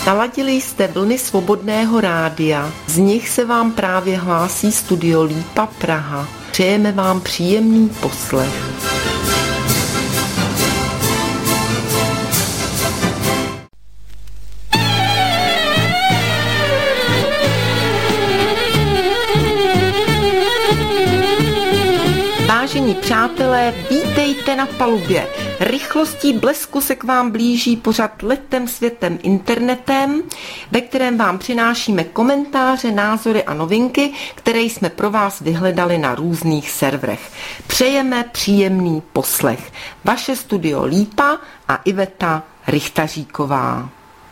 Naladili jste vlny Svobodného rádia, z nich se vám právě hlásí Studio Lípa Praha. Přejeme vám příjemný poslech. Vážení přátelé, vítejte na palubě. Rychlostí blesku se k vám blíží pořad Letem světem internetem, ve kterém vám přinášíme komentáře, názory a novinky, které jsme pro vás vyhledali na různých serverech. Přejeme příjemný poslech. Vaše Studio Lípa a Iveta Richtaříková.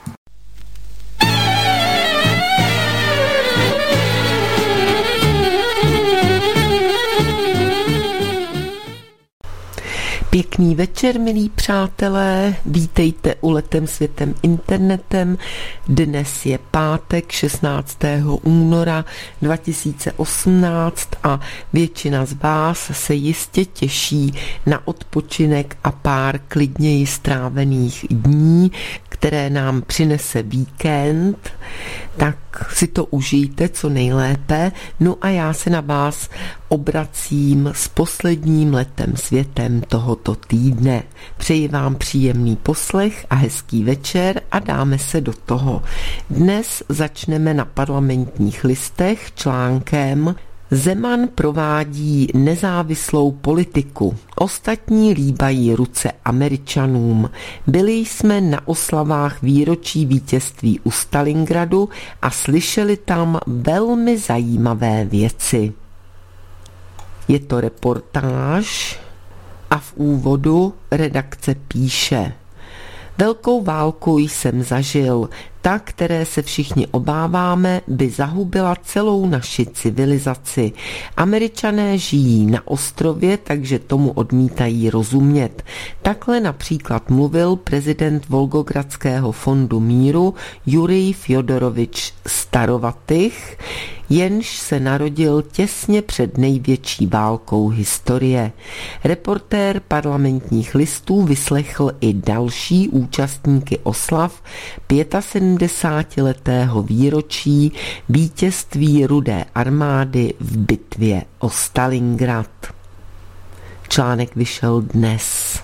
Pěkný večer, milí přátelé, vítejte u Letem světem internetem. Dnes je pátek 16. února 2018 a většina z vás se jistě těší na odpočinek a pár klidněji strávených dní, které nám přinese víkend, tak si to užijte co nejlépe. No a já se na vás obracím s posledním letem světem tohoto týdne. Přeji vám příjemný poslech a hezký večer a dáme se do toho. Dnes začneme na Parlamentních listech článkem Zeman provádí nezávislou politiku. Ostatní líbají ruce Američanům. Byli jsme na oslavách výročí vítězství u Stalingradu a slyšeli tam velmi zajímavé věci. Je to reportáž a v úvodu redakce píše: Velkou válku jsem zažil, ta, které se všichni obáváme, by zahubila celou naši civilizaci. Američané žijí na ostrově, takže tomu odmítají rozumět. Takhle například mluvil prezident Volgogradského fondu míru Jurij Fjodorovič Starovatych, jenž se narodil těsně před největší válkou historie. Reportér Parlamentních listů vyslechl i další účastníky oslav 75letého výročí vítězství Rudé armády v bitvě o Stalingrad. Článek vyšel dnes.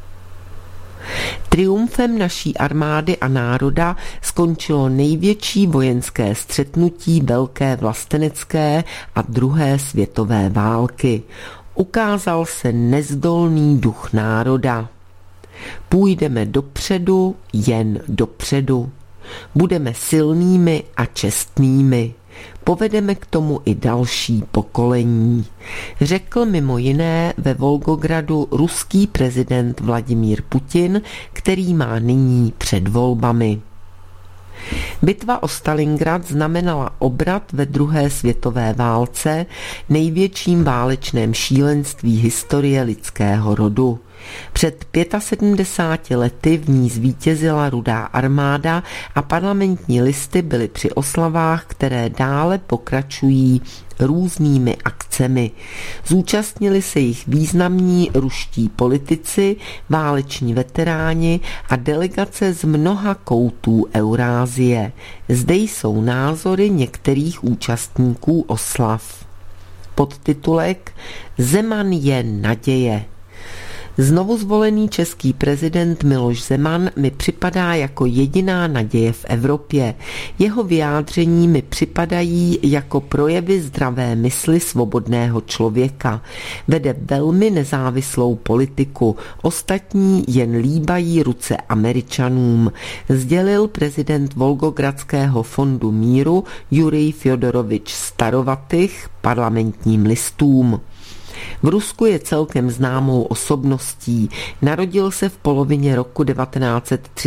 Triumfem naší armády a národa skončilo největší vojenské střetnutí Velké vlastenecké a druhé světové války. Ukázal se nezdolný duch národa. Půjdeme dopředu, jen dopředu. Budeme silnými a čestnými. Povedeme k tomu i další pokolení. Řekl mimo jiné ve Volgogradu ruský prezident Vladimír Putin, který má nyní před volbami. Bitva o Stalingrad znamenala obrat ve druhé světové válce, největším válečném šílenství historie lidského rodu. Před 75 lety v ní zvítězila Rudá armáda a Parlamentní listy byly při oslavách, které dále pokračují různými akcemi. Zúčastnili se jich významní ruští politici, váleční veteráni a delegace z mnoha koutů Eurázie. Zde jsou názory některých účastníků oslav. Podtitulek Zeman je naděje. Znovu zvolený český prezident Miloš Zeman mi připadá jako jediná naděje v Evropě. Jeho vyjádření mi připadají jako projevy zdravé mysli svobodného člověka. Vede velmi nezávislou politiku. Ostatní jen líbají ruce Američanům, sdělil prezident Volgogradského fondu míru Jurij Fjodorovič Starovatych Parlamentním listům. V Rusku je celkem známou osobností. Narodil se v polovině roku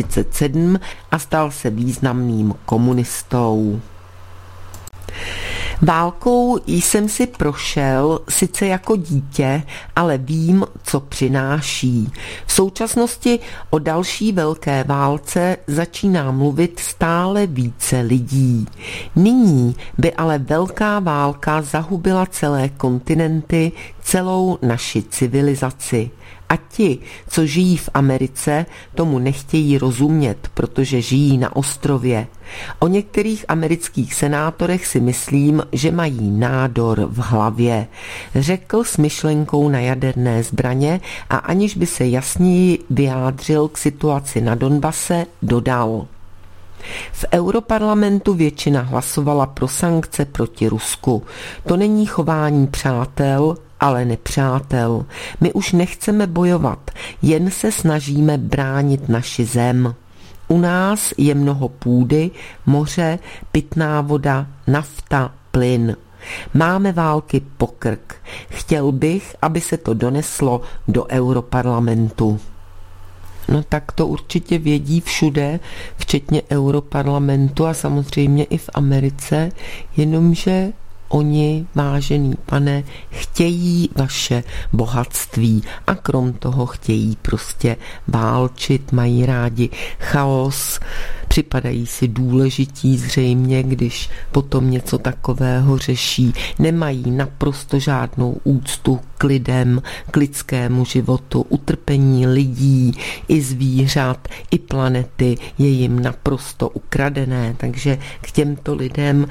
1937 a stal se významným komunistou. Válkou jsem si prošel, sice jako dítě, ale vím, co přináší. V současnosti o další velké válce začíná mluvit stále více lidí. Nyní by ale velká válka zahubila celé kontinenty, celou naši civilizaci. A ti, co žijí v Americe, tomu nechtějí rozumět, protože žijí na ostrově. O některých amerických senátorech si myslím, že mají nádor v hlavě. Řekl s myšlenkou na jaderné zbraně a aniž by se jasněji vyjádřil k situaci na Donbase, dodal: v Europarlamentu většina hlasovala pro sankce proti Rusku. To není chování přátel, ale nepřátel. My už nechceme bojovat, jen se snažíme bránit naši zem. U nás je mnoho půdy, moře, pitná voda, nafta, plyn. Máme války po krk. Chtěl bych, aby se to doneslo do Europarlamentu. No tak to určitě vědí všude, včetně Europarlamentu a samozřejmě i v Americe, jenomže oni, vážený pane, chtějí vaše bohatství a krom toho chtějí prostě válčit, mají rádi chaos, připadají si důležití zřejmě, když potom něco takového řeší, nemají naprosto žádnou úctu k lidem, k lidskému životu, utrpení lidí i zvířat, i planety je jim naprosto ukradené, takže k těmto lidem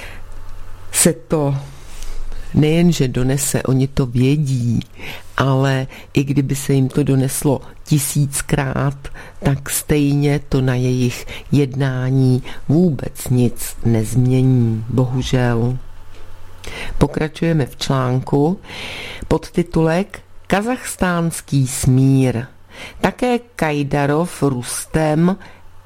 se to nejenže donese, oni to vědí, ale i kdyby se jim to doneslo 1000krát, tak stejně to na jejich jednání vůbec nic nezmění, bohužel. Pokračujeme v článku. Podtitulek Kazachstánský smír. Také Kajdarov Rustem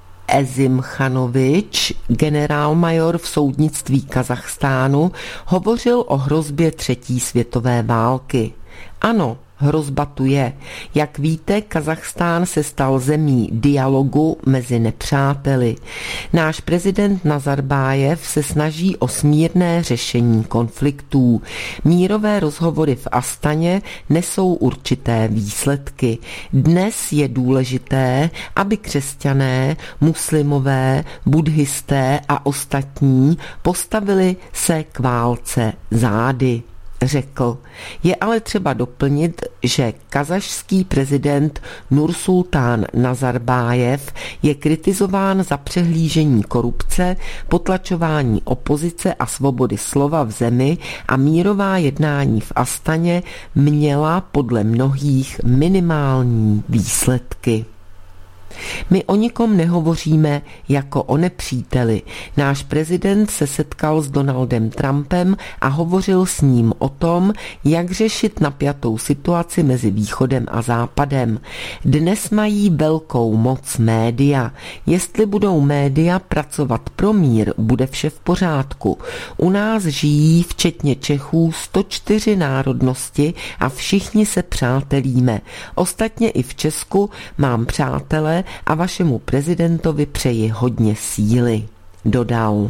Ezimchanovič, generálmajor v soudnictví Kazachstánu, hovořil o hrozbě třetí světové války. Ano, hrozba tu je. Jak víte, Kazachstán se stal zemí dialogu mezi nepřáteli. Náš prezident Nazarbájev se snaží o smírné řešení konfliktů. Mírové rozhovory v Astaně nesou určité výsledky. Dnes je důležité, aby křesťané, muslimové, buddhisté a ostatní postavili se k válce zády. Řekl. Je ale třeba doplnit, že kazašský prezident Nursultán Nazarbájev je kritizován za přehlížení korupce, potlačování opozice a svobody slova v zemi a mírová jednání v Astaně měla podle mnohých minimální výsledky. My o nikom nehovoříme jako o nepříteli. Náš prezident se setkal s Donaldem Trumpem a hovořil s ním o tom, jak řešit napjatou situaci mezi Východem a Západem. Dnes mají velkou moc média. Jestli budou média pracovat pro mír, bude vše v pořádku. U nás žijí, včetně Čechů, 104 národnosti a všichni se přátelíme. Ostatně i v Česku mám přátele a vašemu prezidentovi přeji hodně síly, dodal.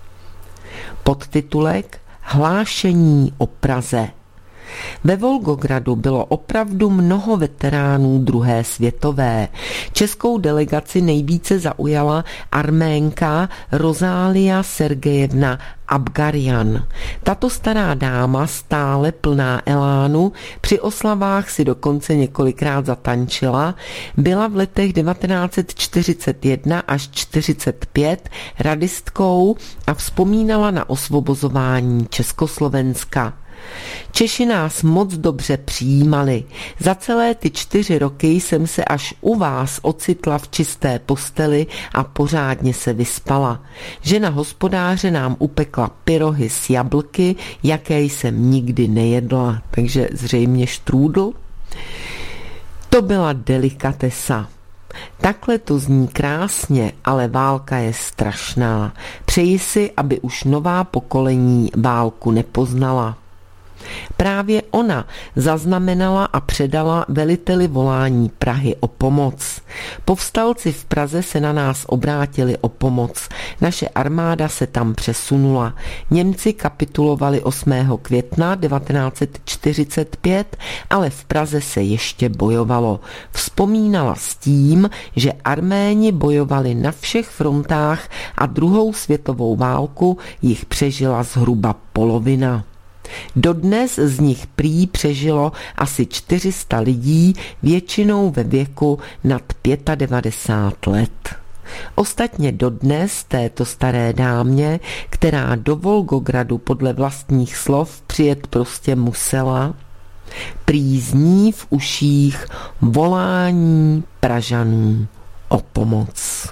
Podtitulek Hlášení o Praze. Ve Volgogradu bylo opravdu mnoho veteránů druhé světové. Českou delegaci nejvíce zaujala Arménka Rozália Sergejevna Abgarjan. Tato stará dáma, stále plná elánu, při oslavách si dokonce několikrát zatančila, byla v letech 1941 až 1945 radistkou a vzpomínala na osvobozování Československa. Češi nás moc dobře přijímali. Za celé ty 4 roky jsem se až u vás ocitla v čisté posteli a pořádně se vyspala. Žena hospodáře nám upekla pyrohy s jablky, jaké jsem nikdy nejedla, takže zřejmě štrůdl. To byla delikatesa. Takhle to zní krásně, ale válka je strašná. Přeji si, aby už nová pokolení válku nepoznala. Právě ona zaznamenala a předala veliteli volání Prahy o pomoc. Povstalci v Praze se na nás obrátili o pomoc. Naše armáda se tam přesunula. Němci kapitulovali 8. května 1945, ale v Praze se ještě bojovalo. Vzpomínala s tím, že Arméni bojovali na všech frontách a druhou světovou válku jich přežila zhruba polovina. Dodnes z nich prý přežilo asi 400 lidí, většinou ve věku nad 95 let. Ostatně dodnes této staré dámě, která do Volgogradu podle vlastních slov přijet prostě musela, prý zní v uších volání Pražanů o pomoc.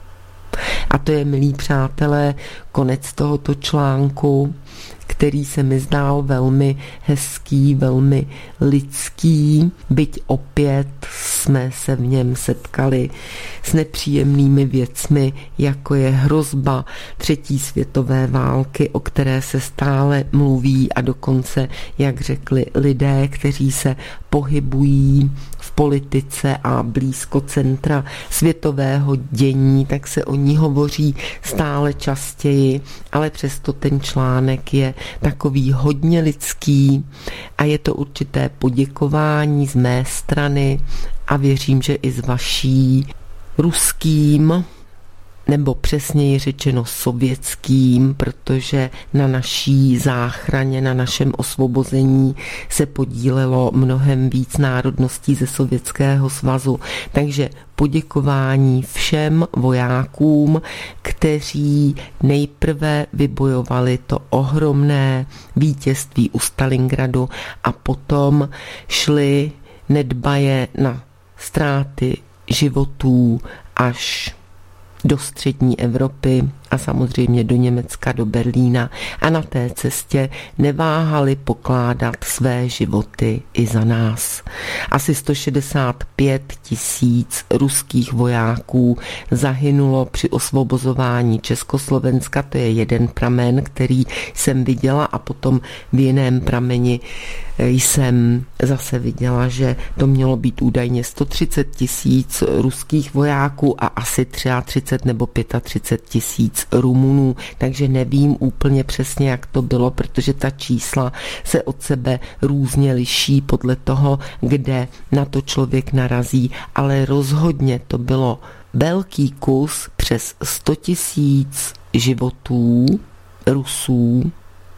A to je, milí přátelé, konec tohoto článku, který se mi zdál velmi hezký, velmi lidský, byť opět jsme se v něm setkali s nepříjemnými věcmi, jako je hrozba 3. světové války, o které se stále mluví a dokonce, jak řekli lidé, kteří se pohybují v politice a blízko centra světového dění, tak se o ní hovoří stále častěji, ale přesto ten článek je takový hodně lidský a je to určité poděkování z mé strany a věřím, že i z vaší ruským, nebo přesněji řečeno sovětským, protože na naší záchraně, na našem osvobození se podílelo mnohem víc národností ze Sovětského svazu. Takže poděkování všem vojákům, kteří nejprve vybojovali to ohromné vítězství u Stalingradu a potom šli nedbaje na ztráty životů až do střední Evropy a samozřejmě do Německa, do Berlína a na té cestě neváhali pokládat své životy i za nás. Asi 165 000 ruských vojáků zahynulo při osvobozování Československa, to je jeden pramen, který jsem viděla a potom v jiném prameni jsem zase viděla, že to mělo být údajně 130 000 ruských vojáků a asi 33 nebo 35 000 Rumunů, takže nevím úplně přesně, jak to bylo, protože ta čísla se od sebe různě liší podle toho, kde na to člověk narazí, ale rozhodně to bylo velký kus přes 100 000 životů Rusů,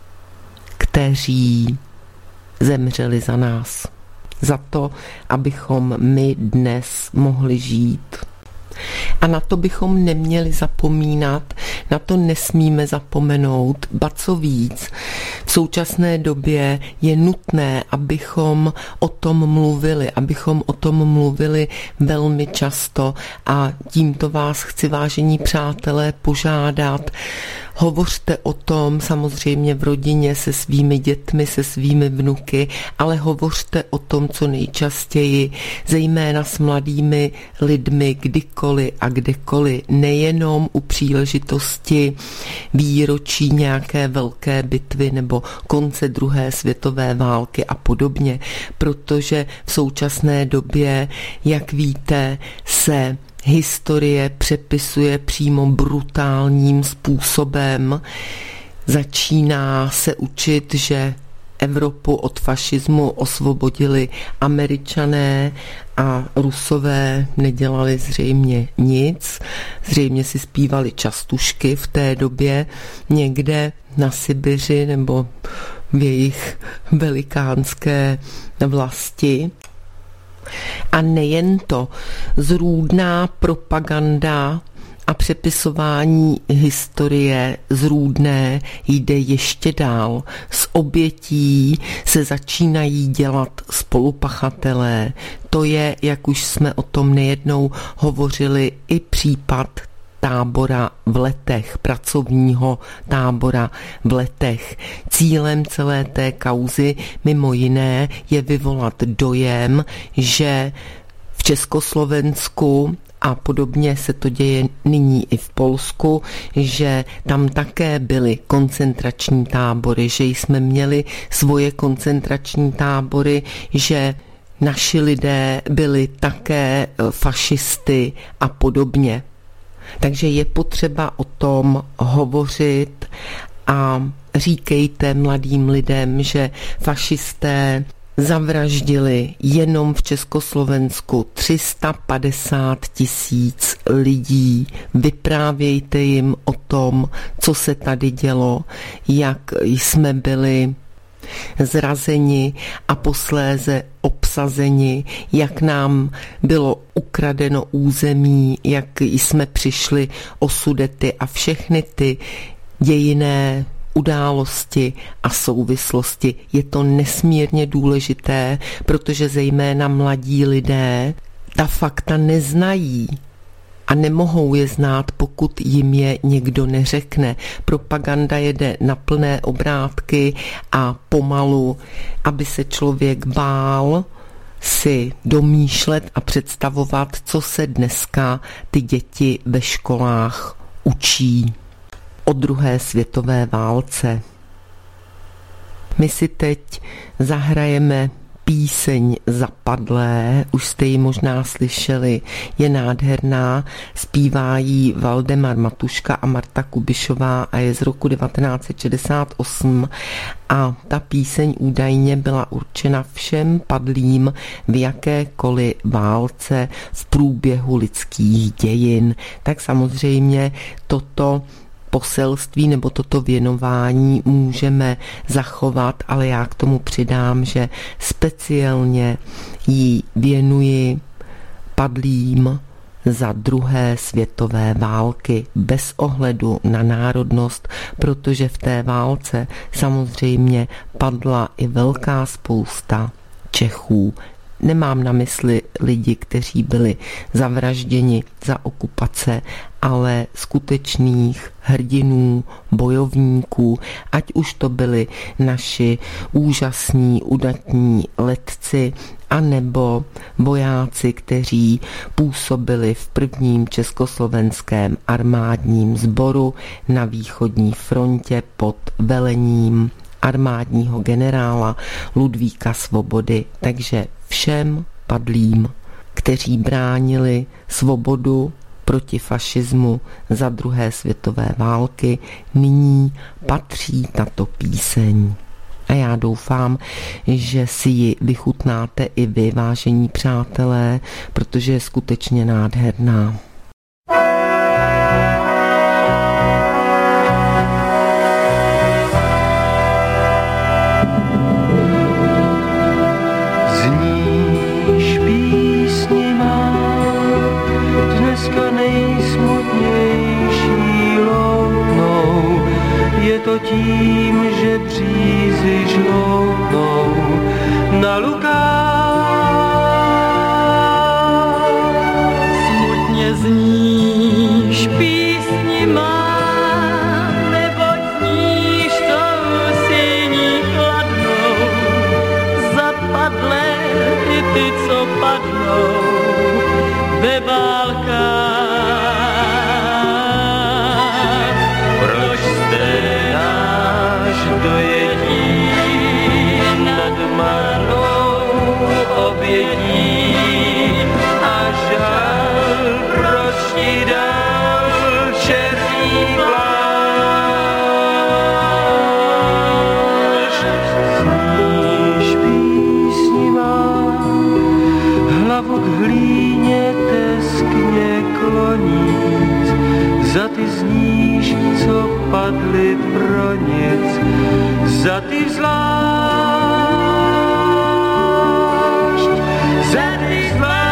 kteří zemřeli za nás. Za to, abychom my dnes mohli žít. A na to bychom neměli zapomínat, na to nesmíme zapomenout, ba co víc. V současné době je nutné, abychom o tom mluvili velmi často a tímto vás chci, vážení přátelé, požádat. Hovořte o tom samozřejmě v rodině se svými dětmi, se svými vnuky, ale hovořte o tom co nejčastěji, zejména s mladými lidmi, kdykoliv a kdekoliv, nejenom u příležitosti výročí nějaké velké bitvy nebo konce druhé světové války a podobně, protože v současné době, jak víte, se historie přepisuje přímo brutálním způsobem. Začíná se učit, že Evropu od fašismu osvobodili Američané a Rusové nedělali zřejmě nic. Zřejmě si zpívali častušky v té době někde na Sibiři nebo v jejich velikánské vlasti. A nejen to, zrůdná propaganda a přepisování historie zrůdné jde ještě dál. Z obětí se začínají dělat spolupachatelé. To je, jak už jsme o tom nejednou hovořili, i případ tábora v Letech, pracovního tábora v Letech. Cílem celé té kauzy mimo jiné je vyvolat dojem, že v Československu a podobně se to děje nyní i v Polsku, že tam také byly koncentrační tábory, že jsme měli svoje koncentrační tábory, že naši lidé byli také fašisty a podobně. Takže je potřeba o tom hovořit a říkejte mladým lidem, že fašisté zavraždili jenom v Československu 350 000 lidí. Vyprávějte jim o tom, co se tady dělo, jak jsme byli zrazeni a posléze obsazeni, jak nám bylo ukradeno území, jak jsme přišli o Sudety a všechny ty dějinné události a souvislosti. Je to nesmírně důležité, protože zejména mladí lidé ta fakta neznají a nemohou je znát, pokud jim je někdo neřekne. Propaganda jede na plné obrátky a pomalu, aby se člověk bál si domýšlet a představovat, co se dneska ty děti ve školách učí o druhé světové válce. My si teď zahrajeme píseň Zapadlé, už jste ji možná slyšeli, je nádherná, zpívá ji Valdemar Matuška a Marta Kubišová a je z roku 1968 a ta píseň údajně byla určena všem padlým v jakékoliv válce v průběhu lidských dějin. Tak samozřejmě toto poselství nebo toto věnování můžeme zachovat, ale já k tomu přidám, že speciálně ji věnuji padlým za druhé světové války bez ohledu na národnost, protože v té válce samozřejmě padla i velká spousta Čechů. Nemám na mysli lidi, kteří byli zavražděni za okupace, ale skutečných hrdinů, bojovníků, ať už to byli naši úžasní, udatní letci, anebo vojáci, kteří působili v prvním československém armádním sboru na východní frontě pod velením armádního generála Ludvíka Svobody. Takže všem padlým, kteří bránili svobodu proti fašismu za druhé světové války, nyní patří tato píseň. A já doufám, že si ji vychutnáte i vy, vážení přátelé, protože je skutečně nádherná. To tím, že břízy žloutnou na lukách. Smutně zníš písni má, neboť zníš tou síní chladnou. Zapadlé i ty, co padnou ve válkách. Dojetí nad marnou obětí a žal rozšídal černý plášť. Zníš písni má, hlavu k hlíně teskně kloníc, za ty zníš, co padly pro nic, za ty zvlášť, za ty zvlášť.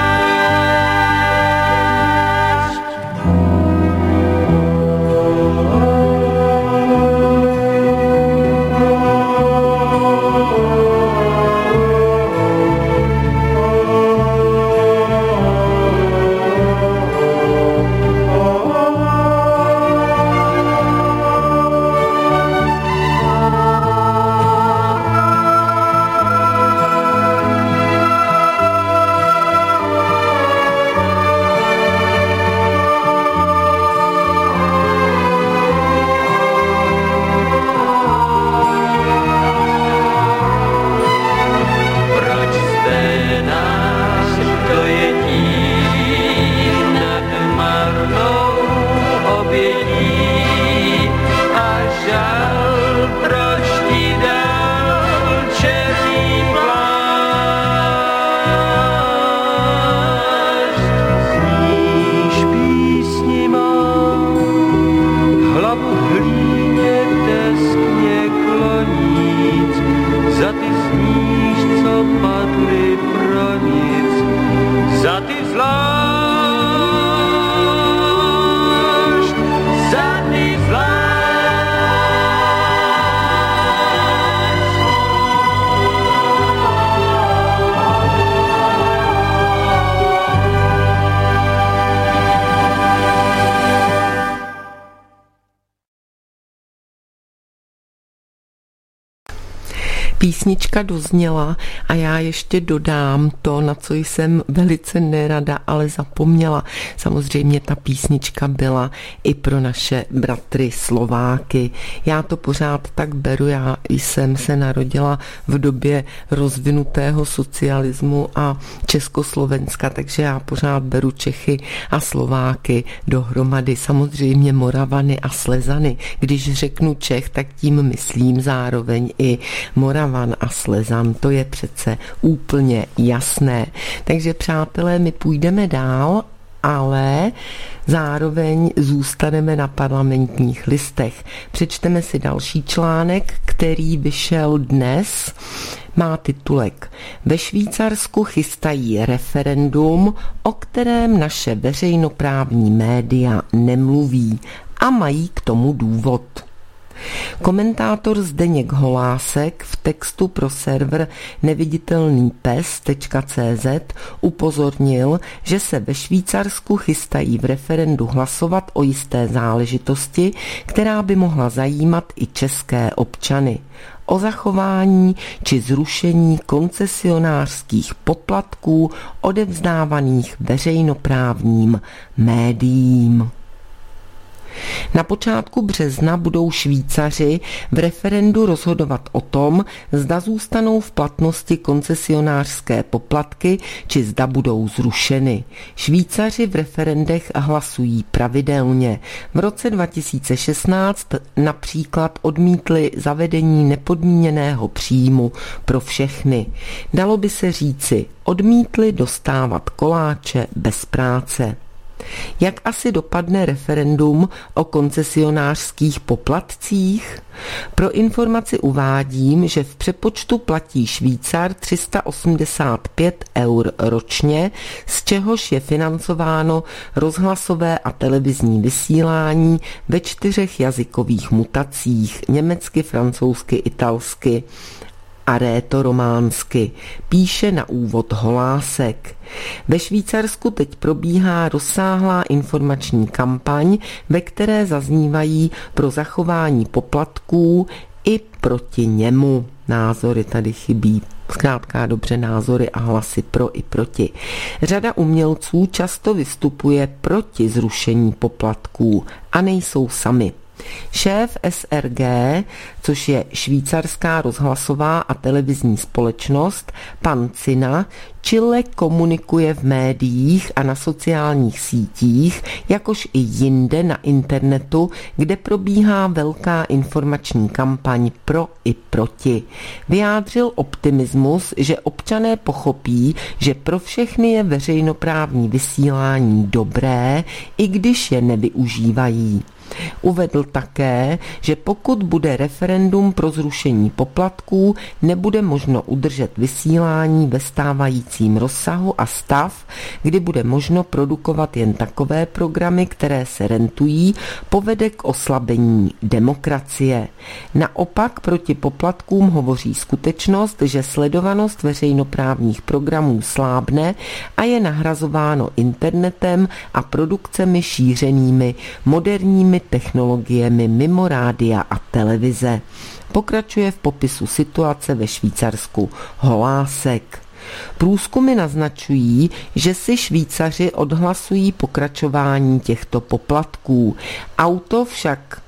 Písnička dozněla a já ještě dodám to, na co jsem velice nerada, ale zapomněla. Samozřejmě ta písnička byla i pro naše bratry Slováky. Já to pořád tak beru, já jsem se narodila v době rozvinutého socialismu a Československa, takže já pořád beru Čechy a Slováky dohromady. Samozřejmě Moravany a Slezany. Když řeknu Čech, tak tím myslím zároveň i Moravan a Slezan, to je přece úplně jasné. Takže přátelé, my půjdeme dál, ale zároveň zůstaneme na Parlamentních listech. Přečteme si další článek, který vyšel dnes. Má titulek: Ve Švýcarsku chystají referendum, o kterém naše veřejnoprávní média nemluví a mají k tomu důvod. Komentátor Zdeněk Holásek v textu pro server neviditelnýpes.cz upozornil, že se ve Švýcarsku chystají v referendu hlasovat o jisté záležitosti, která by mohla zajímat i české občany. O zachování či zrušení koncesionářských poplatků odevzdávaných veřejnoprávním médiím. Na počátku března budou Švýcaři v referendu rozhodovat o tom, zda zůstanou v platnosti koncesionářské poplatky, či zda budou zrušeny. Švýcaři v referendech hlasují pravidelně. V roce 2016 například odmítli zavedení nepodmíněného příjmu pro všechny. Dalo by se říci, odmítli dostávat koláče bez práce. Jak asi dopadne referendum o koncesionářských poplatcích? Pro informaci uvádím, že v přepočtu platí Švýcar 385 eur ročně, z čehož je financováno rozhlasové a televizní vysílání ve 4 jazykových mutacích: německy, francouzsky, italsky a rétorománsky, píše na úvod Holásek. Ve Švýcarsku teď probíhá rozsáhlá informační kampaň, ve které zaznívají pro zachování poplatků i proti němu. Názory tady chybí. Zkrátka dobře, názory a hlasy pro i proti. Řada umělců často vystupuje proti zrušení poplatků a nejsou sami. Šéf SRG, což je švýcarská rozhlasová a televizní společnost, pan Cina, čile komunikuje v médiích a na sociálních sítích, jakož i jinde na internetu, kde probíhá velká informační kampaň pro i proti. Vyjádřil optimismus, že občané pochopí, že pro všechny je veřejnoprávní vysílání dobré, i když je nevyužívají. Uvedl také, že pokud bude referendum pro zrušení poplatků, nebude možno udržet vysílání ve stávajícím rozsahu a stav, kdy bude možno produkovat jen takové programy, které se rentují, povede k oslabení demokracie. Naopak proti poplatkům hovoří skutečnost, že sledovanost veřejnoprávních programů slábne a je nahrazováno internetem a produkcemi šířenými moderními technologiemi mimo rádia a televize. Pokračuje v popisu situace ve Švýcarsku Holásek. Průzkumy naznačují, že si Švýcaři odhlasují pokračování těchto poplatků. Auto však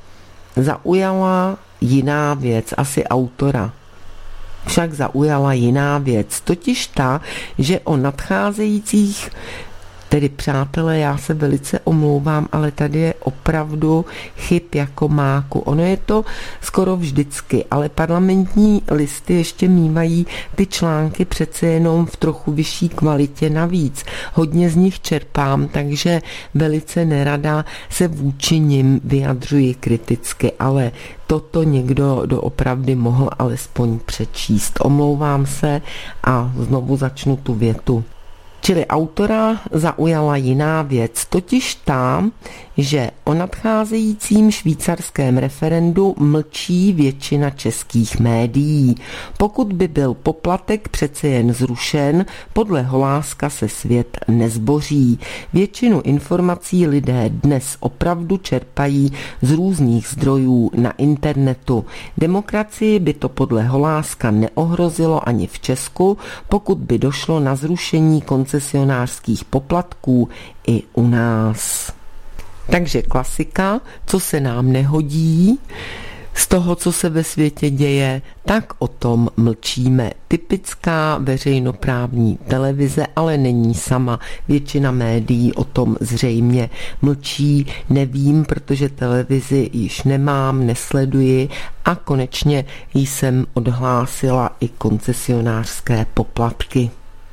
zaujala jiná věc, asi autora. Však zaujala jiná věc, totiž ta, že o nadcházejících, tedy přátelé, já se velice omlouvám, ale tady je opravdu chyb jako máku. Ono je to skoro vždycky, ale Parlamentní listy ještě mívají ty články přece jenom v trochu vyšší kvalitě navíc. Hodně z nich čerpám, takže velice nerada se vůči nim vyjadřuji kriticky, ale toto někdo doopravdy mohl alespoň přečíst. Omlouvám se a znovu začnu tu větu. Čili autora zaujala jiná věc, totiž ta, že o nadcházejícím švýcarském referendu mlčí většina českých médií. Pokud by byl poplatek přece jen zrušen, podle Holáska se svět nezboří. Většinu informací lidé dnes opravdu čerpají z různých zdrojů na internetu. Demokracii by to podle Holáska neohrozilo ani v Česku, pokud by došlo na zrušení koncesionářských poplatků i u nás. Takže klasika, co se nám nehodí, z toho, co se ve světě děje, tak o tom mlčíme. Typická veřejnoprávní televize, ale není sama. Většina médií o tom zřejmě mlčí, nevím, protože televizi již nemám, nesleduji a konečně jsem odhlásila i koncesionářské poplatky.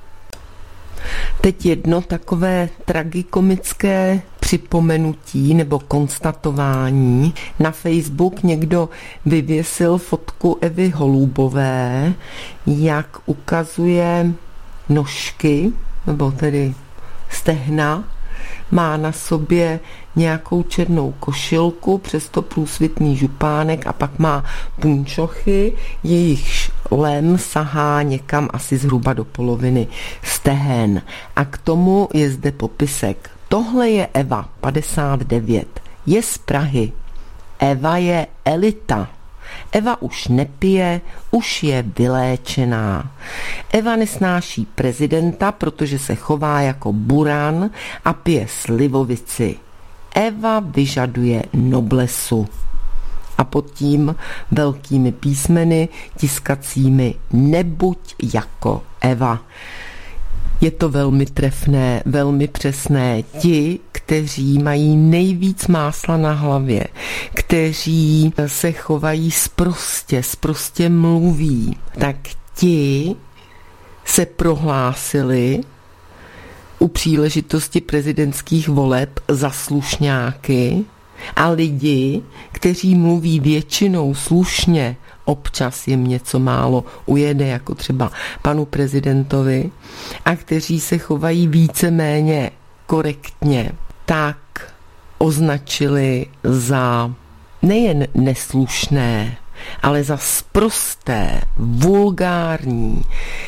Teď jedno takové tragikomické připomenutí nebo konstatování. Na Facebook někdo vyvěsil fotku Evy Holubové, jak ukazuje nožky, nebo tedy stehna, má na sobě nějakou černou košilku, přesto průsvitný župánek a pak má punčochy, jejichž lem sahá někam asi zhruba do poloviny stehen. A k tomu je zde popisek. Tohle je Eva, 59. Je z Prahy. Eva je elita. Eva už nepije, už je vyléčená. Eva nesnáší prezidenta, protože se chová jako buran a pije slivovici. Eva vyžaduje noblesu. A pod tím velkými písmeny tiskacími nebuď jako Eva. Je to velmi trefné, velmi přesné. Ti, kteří mají nejvíc másla na hlavě, kteří se chovají sprostě mluví, tak ti se prohlásili u příležitosti prezidentských voleb za slušňáky a lidi, kteří mluví většinou slušně, občas jim něco málo ujede, jako třeba panu prezidentovi, a kteří se chovají víceméně korektně, tak označili za nejen neslušné, ale za sprosté, vulgární,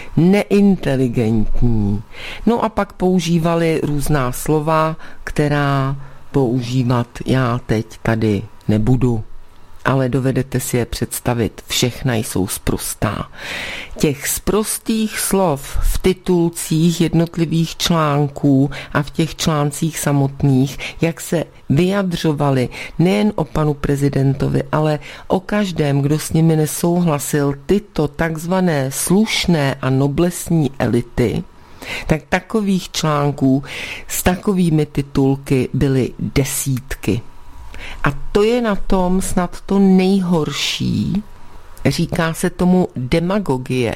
neinteligentní. No a pak používali různá slova, která používat já teď tady nebudu. Ale dovedete si je představit, všechna jsou sprostá. Těch sprostých slov v titulcích jednotlivých článků a v těch článcích samotných, jak se vyjadřovali nejen o panu prezidentovi, ale o každém, kdo s nimi nesouhlasil, tyto takzvané slušné a noblesní elity, tak takových článků s takovými titulky byly desítky. A to je na tom snad to nejhorší. Říká se tomu demagogie.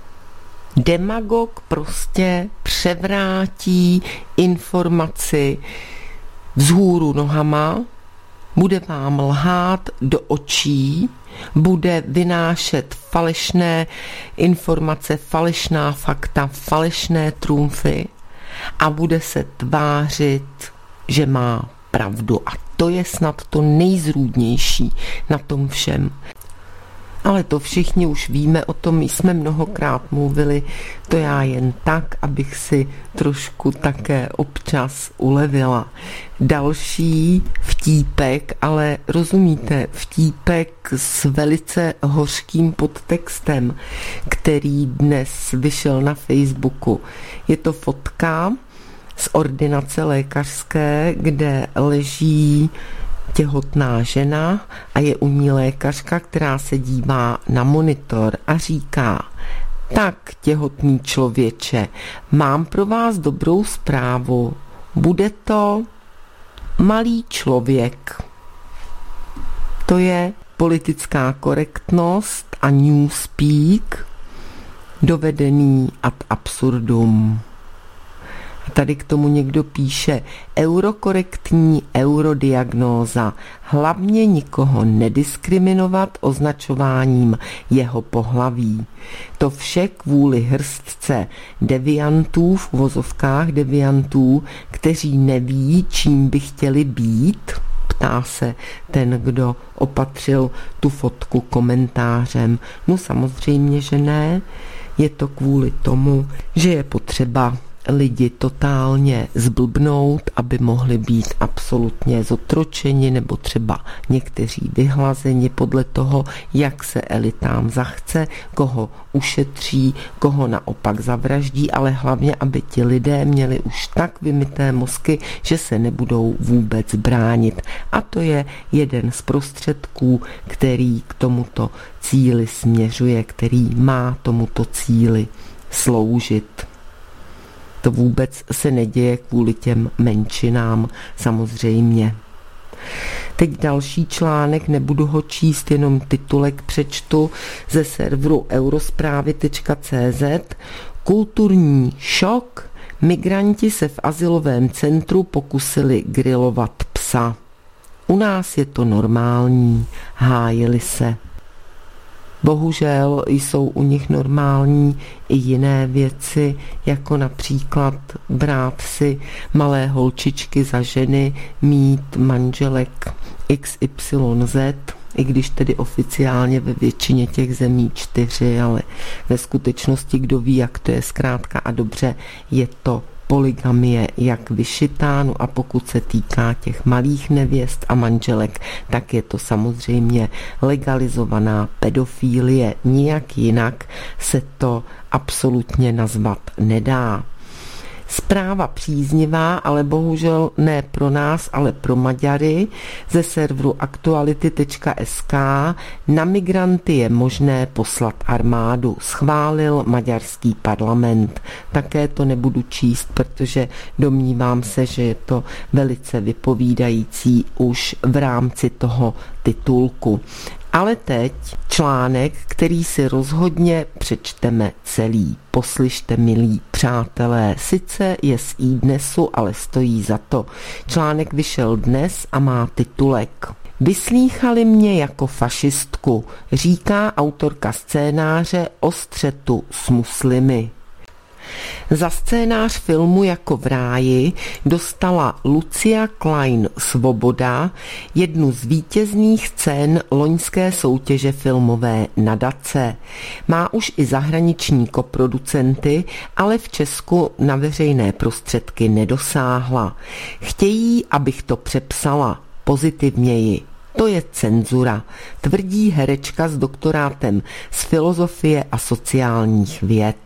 Demagog prostě převrátí informaci vzhůru nohama, bude vám lhát do očí, bude vynášet falešné informace, falešná fakta, falešné trumfy a bude se tvářit, že má pravdu. A to je snad to nejzrůdnější na tom všem. Ale to všichni už víme, o tom jsme mnohokrát mluvili, to já jen tak, abych si trošku také občas ulevila. Další vtípek, ale rozumíte, vtípek s velice hořkým podtextem, který dnes vyšel na Facebooku. Je to fotka z ordinace lékařské, kde leží těhotná žena a je u ní lékařka, která se dívá na monitor a říká: tak, těhotný člověče, mám pro vás dobrou zprávu. Bude to malý člověk. To je politická korektnost a newspeak dovedený ad absurdum. A Tady k tomu někdo píše eurokorektní eurodiagnóza. Hlavně nikoho nediskriminovat označováním jeho pohlaví. To vše kvůli hrstce deviantů, v uvozovkách deviantů, kteří neví, čím by chtěli být, ptá se ten, kdo opatřil tu fotku komentářem. No samozřejmě, že ne. Je to kvůli tomu, že je potřeba lidi totálně zblbnout, aby mohli být absolutně zotročeni nebo třeba někteří vyhlazeni podle toho, jak se elitám zachce, koho ušetří, koho naopak zavraždí, ale hlavně, aby ti lidé měli už tak vymyté mozky, že se nebudou vůbec bránit. A to je jeden z prostředků, který k tomuto cíli směřuje, který má tomuto cíli sloužit. To vůbec se neděje kvůli těm menšinám, samozřejmě. Teď další článek, nebudu ho číst, jenom titulek přečtu ze serveru eurosprávy.cz. Kulturní šok. Migranti se v azylovém centru pokusili grilovat psa. U nás je to normální, hájili se. Bohužel jsou u nich normální i jiné věci, jako například brát si malé holčičky za ženy, mít manželek XYZ, i když tedy oficiálně ve většině těch zemí 4, ale ve skutečnosti kdo ví, jak to je, zkrátka a dobře, je to polygamie jak vyšitá, no a pokud se týká těch malých nevěst a manželek, tak je to samozřejmě legalizovaná pedofílie. Nijak jinak se to absolutně nazvat nedá. Zpráva příznivá, ale bohužel ne pro nás, ale pro Maďary ze serveru aktuality.sk. Na migranty je možné poslat armádu, schválil maďarský parlament. Také to nebudu číst, protože domnívám se, že je to velice vypovídající už v rámci toho titulku. Ale teď článek, který si rozhodně přečteme celý. Poslyšte, milí přátelé, sice je z iDnesu, ale stojí za to. Článek vyšel dnes a má titulek Vyslýchali mě jako fašistku, říká autorka scénáře o střetu s muslimy. Za scénář filmu Jako v ráji dostala Lucia Klein Svoboda jednu z vítězných cen loňské soutěže filmové nadace. Má už i zahraniční koproducenty, ale v Česku na veřejné prostředky nedosáhla. Chtějí, abych to přepsala pozitivněji. To je cenzura, tvrdí herečka s doktorátem z filozofie a sociálních věd.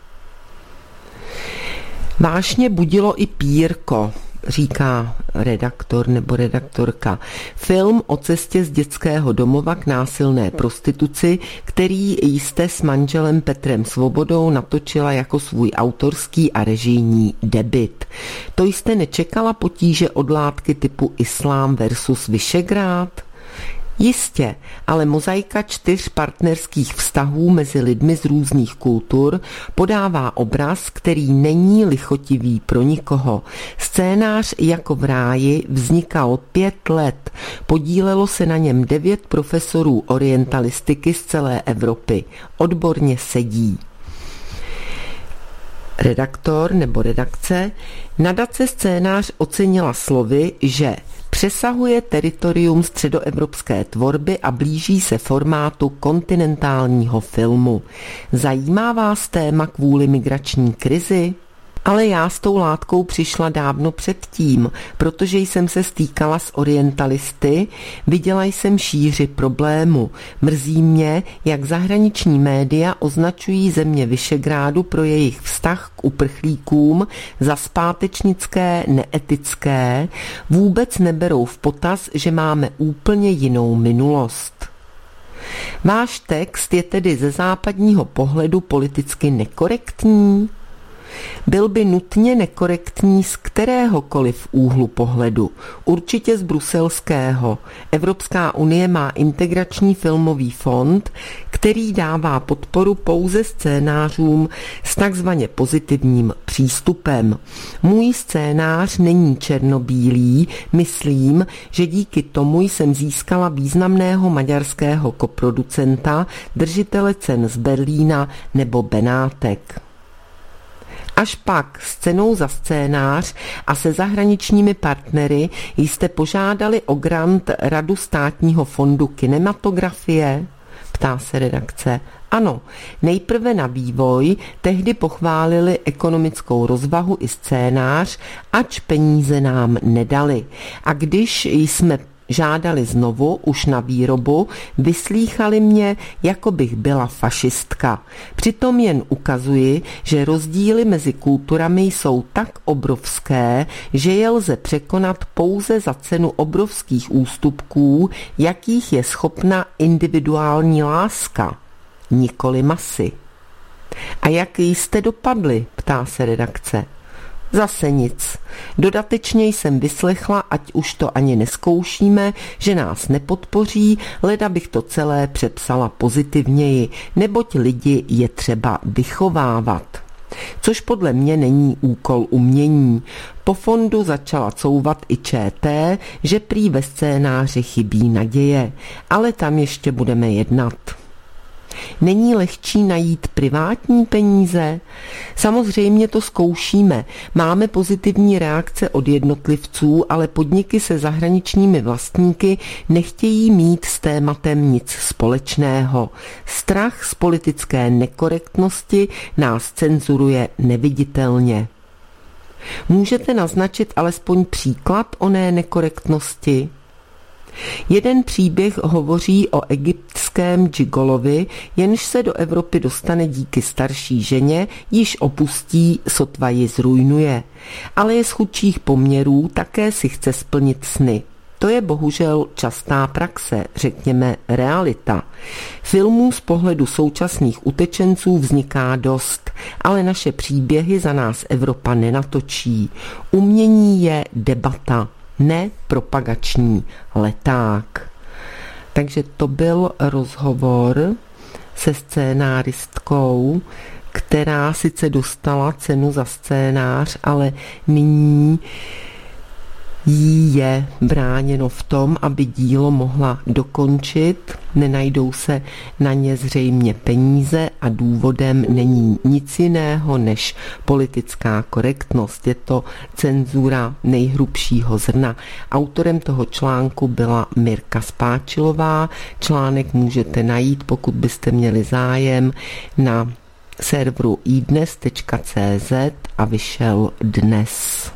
Vášně budilo i pírko, říká redaktor nebo redaktorka. Film o cestě z dětského domova k násilné prostituci, který jste s manželem Petrem Svobodou natočila jako svůj autorský a režijní debut. To jste nečekala potíže od látky typu Islám versus Visegrád? Jistě, ale mozaika 4 partnerských vztahů mezi lidmi z různých kultur podává obraz, který není lichotivý pro nikoho. Scénář Jako v ráji vznikal 5 let. Podílelo se na něm 9 profesorů orientalistiky z celé Evropy. Odborně sedí. Redaktor nebo redakce nadace scénář ocenila slovy, že přesahuje teritorium středoevropské tvorby a blíží se formátu kontinentálního filmu. Zajímá vás téma kvůli migrační krizi? Ale já s tou látkou přišla dávno předtím, protože jsem se stýkala s orientalisty, viděla jsem šíři problému. Mrzí mě, jak zahraniční média označují země Visegrádu pro jejich vztah k uprchlíkům za zpátečnické, neetické, vůbec neberou v potaz, že máme úplně jinou minulost. Váš text je tedy ze západního pohledu politicky nekorektní? Byl by nutně nekorektní z kteréhokoliv úhlu pohledu, určitě z bruselského. Evropská unie má integrační filmový fond, který dává podporu pouze scénářům s takzvaně pozitivním přístupem. Můj scénář není černobílý, myslím, že díky tomu jsem získala významného maďarského koproducenta, držitele cen z Berlína nebo Benátek. Až pak s cenou za scénář a se zahraničními partnery jste požádali o grant Radu Státního fondu kinematografie? Ptá se redakce. Ano, nejprve na vývoj, tehdy pochválili ekonomickou rozvahu i scénář, ač peníze nám nedali. A když jsme žádali znovu, už na výrobu, vyslýchali mě, jako bych byla fašistka. Přitom jen ukazuji, že rozdíly mezi kulturami jsou tak obrovské, že je lze překonat pouze za cenu obrovských ústupků, jakých je schopna individuální láska, nikoli masy. A jak jste dopadli, ptá se redakce. Zase nic. Dodatečně jsem vyslechla, ať už to ani neskoušíme, že nás nepodpoří, leda bych to celé přepsala pozitivněji, neboť lidi je třeba vychovávat. Což podle mě není úkol umění. Po fondu začala couvat i ČT, že prý ve scénáři chybí naděje, ale tam ještě budeme jednat. Není lehčí najít privátní peníze? Samozřejmě to zkoušíme. Máme pozitivní reakce od jednotlivců, ale podniky se zahraničními vlastníky nechtějí mít s tématem nic společného. Strach z politické nekorektnosti nás cenzuruje neviditelně. Můžete naznačit alespoň příklad oné nekorektnosti? Jeden příběh hovoří o egyptském džigolovi, jenž se do Evropy dostane díky starší ženě, již opustí, sotva ji zrujnuje. Ale je z chudších poměrů, také si chce splnit sny. To je bohužel častá praxe, řekněme realita. Filmů z pohledu současných utečenců vzniká dost, ale naše příběhy za nás Evropa nenatočí. Umění je debata, ne propagační leták. Takže to byl rozhovor se scénáristkou, která sice dostala cenu za scénář, ale nyní jí je bráněno v tom, aby dílo mohla dokončit. Nenajdou se na ně zřejmě peníze a důvodem není nic jiného než politická korektnost. Je to cenzura nejhrubšího zrna. Autorem toho článku byla Mirka Spáčilová. Článek můžete najít, pokud byste měli zájem, na serveru idnes.cz a vyšel dnes.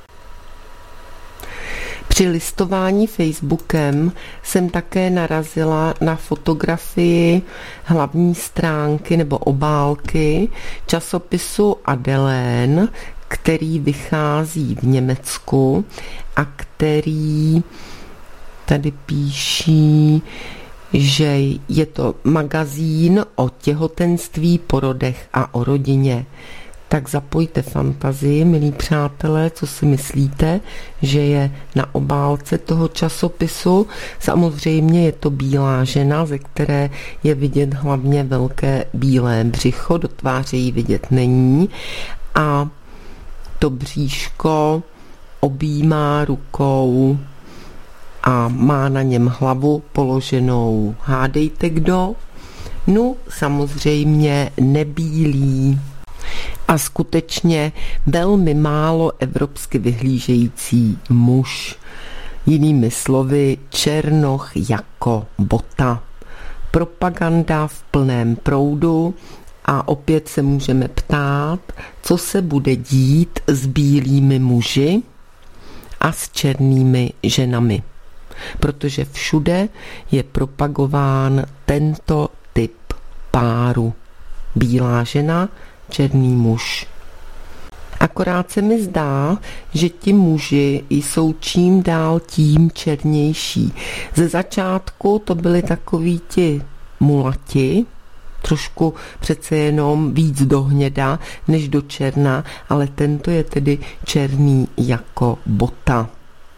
Při listování Facebookem jsem také narazila na fotografii hlavní stránky nebo obálky časopisu Adelén, který vychází v Německu a který tady píší, že je to magazín o těhotenství, porodech a o rodině. Tak zapojte fantazii, milí přátelé, co si myslíte, že je na obálce toho časopisu. Samozřejmě je to bílá žena, ze které je vidět hlavně velké bílé břicho, do tváře jí vidět není. A to bříško objímá rukou a má na něm hlavu položenou. Hádejte kdo? No, samozřejmě nebílý. A skutečně velmi málo evropsky vyhlížející muž. Jinými slovy, černoch jako bota. Propaganda v plném proudu a opět se můžeme ptát, co se bude dít s bílými muži a s černými ženami. Protože všude je propagován tento typ páru. Bílá žena, černý muž. Akorát se mi zdá, že ti muži jsou čím dál tím černější. Ze začátku to byli takoví ti mulati, trošku přece jenom víc do hněda než do černa, ale tento je tedy černý jako bota.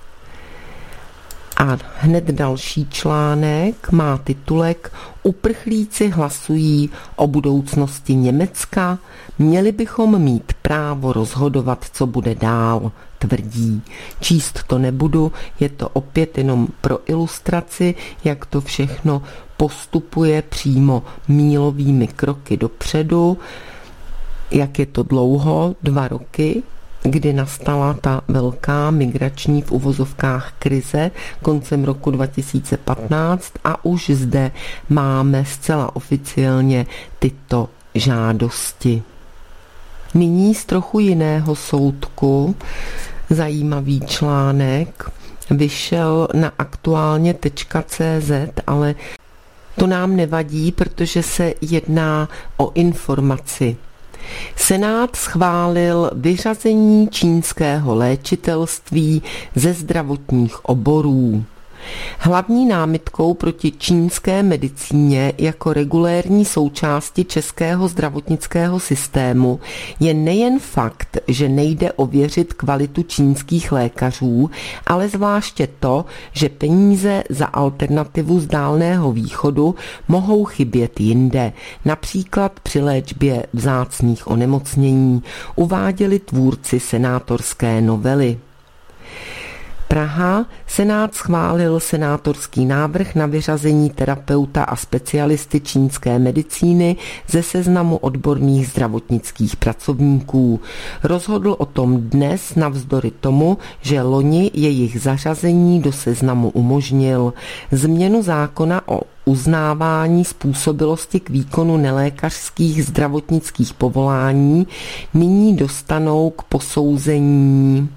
A hned další článek má titulek Uprchlíci hlasují o budoucnosti Německa, měli bychom mít právo rozhodovat, co bude dál, tvrdí. Číst to nebudu, je to opět jenom pro ilustraci, jak to všechno postupuje přímo mílovými kroky dopředu, jak je to dlouho, 2 roky, kdy nastala ta velká migrační v uvozovkách krize koncem roku 2015 a už zde máme zcela oficiálně tyto žádosti. Nyní z trochu jiného soudku zajímavý článek vyšel na aktuálně.cz, ale to nám nevadí, protože se jedná o informaci. Senát schválil vyřazení čínského léčitelství ze zdravotních oborů. Hlavní námitkou proti čínské medicíně jako regulérní součásti českého zdravotnického systému je nejen fakt, že nejde ověřit kvalitu čínských lékařů, ale zvláště to, že peníze za alternativu z Dálného východu mohou chybět jinde, například při léčbě vzácných onemocnění, uváděli tvůrci senátorské novely. Praha. Senát schválil senátorský návrh na vyřazení terapeuta a specialisty čínské medicíny ze seznamu odborných zdravotnických pracovníků. Rozhodl o tom dnes navzdory tomu, že loni jejich zařazení do seznamu umožnil. Změnu zákona o uznávání způsobilosti k výkonu nelékařských zdravotnických povolání nyní dostanou k posouzení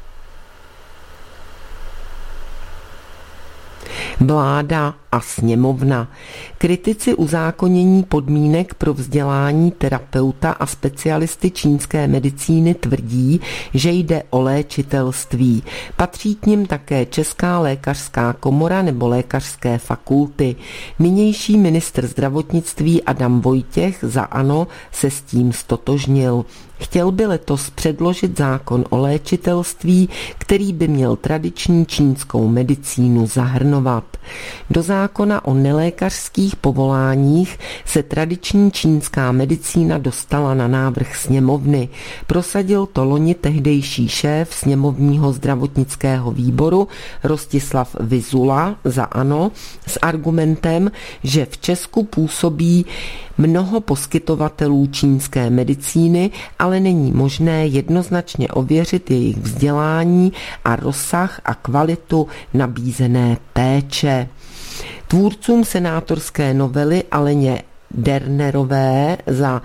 vláda a sněmovna. Kritici uzákonění podmínek pro vzdělání terapeuta a specialisty čínské medicíny tvrdí, že jde o léčitelství. Patří k nim také Česká lékařská komora nebo lékařské fakulty. Nynější ministr zdravotnictví Adam Vojtěch za ANO se s tím stotožnil. Chtěl by letos předložit zákon o léčitelství, který by měl tradiční čínskou medicínu zahrnovat. Do zákona o nelékařských povoláních se tradiční čínská medicína dostala na návrh sněmovny. Prosadil to loni tehdejší šéf sněmovního zdravotnického výboru Rostislav Vyzula za ANO s argumentem, že v Česku působí mnoho poskytovatelů čínské medicíny, ale není možné jednoznačně ověřit jejich vzdělání a rozsah a kvalitu nabízené péče. Tvůrcům senátorské novely Aleně Dernerové za